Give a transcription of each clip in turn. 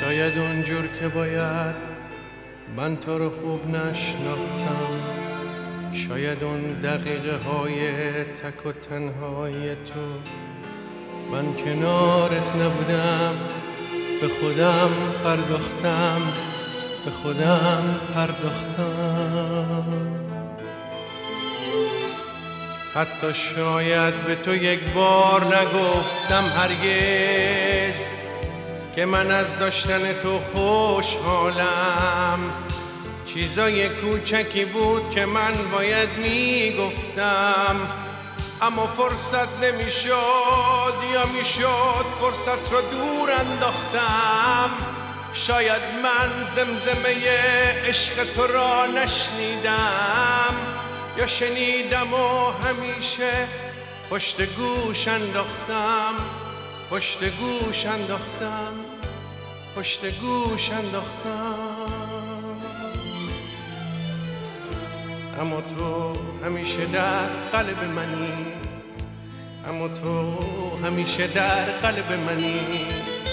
شاید اونجور که باید من تو رو خوب نشناختم، شاید اون دقیقه های تک و تنهای تو من کنارت نبودم، به خودم پرداختم، به خودم پرداختم. حتی شاید به تو یک بار نگفتم هرگز که من از داشتن تو خوشحالم. چیزای کوچکی بود که من باید میگفتم، اما فرصت نمیشد، یا میشد فرصت رو دور انداختم. شاید من زمزمه عشق تو را نشنیدم، یا شنیدم و همیشه پشت گوش انداختم، پشت گوش انداختم، پشت گوش انداختم. اما تو همیشه در قلب منی، اما تو همیشه در قلب منی.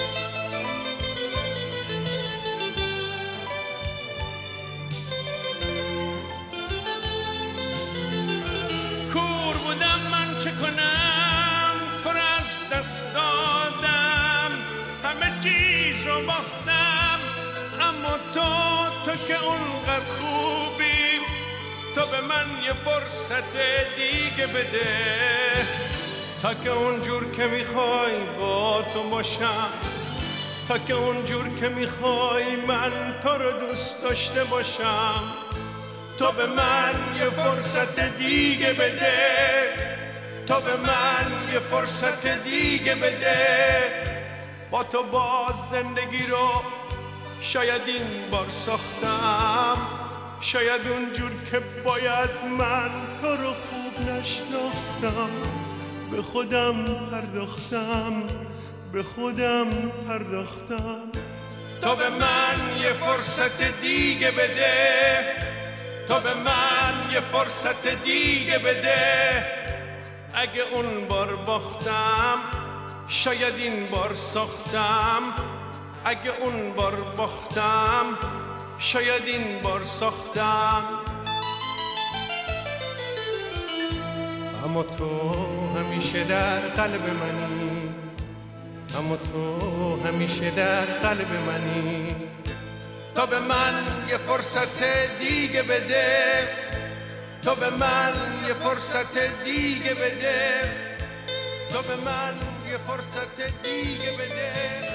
کور بودم من چه کنم، تو را از دست دادم، همه چیز رو باختم. اما تو که اونقدر خوبی، تو به من یه فرصت دیگه بده، تا که اونجور که میخوای با تو باشم، تا که اونجور که میخوای من تو رو دوست داشته باشم. تو به من یه فرصت دیگه بده، تو به من یه فرصت دیگه بده. با تو باز زندگی رو شاید این بار ساختم، شاید اونجور که باید من تو رو خوب نشناختم. به خودم پرداختم، به خودم پرداختم. تو به من یه فرصت دیگه بده، تو به من یه فرصت دیگه بده. اگه اون بار باختم، شاید این بار ساختم. اگه اون بار باختم، شاید این بار ساختم. اما تو همیشه در قلب منی، اما تو همیشه در قلب منی. تو به من یه فرصت دیگه بده، تو به من یه فرصت دیگه بده، تو به من یه فرصت دیگه بده.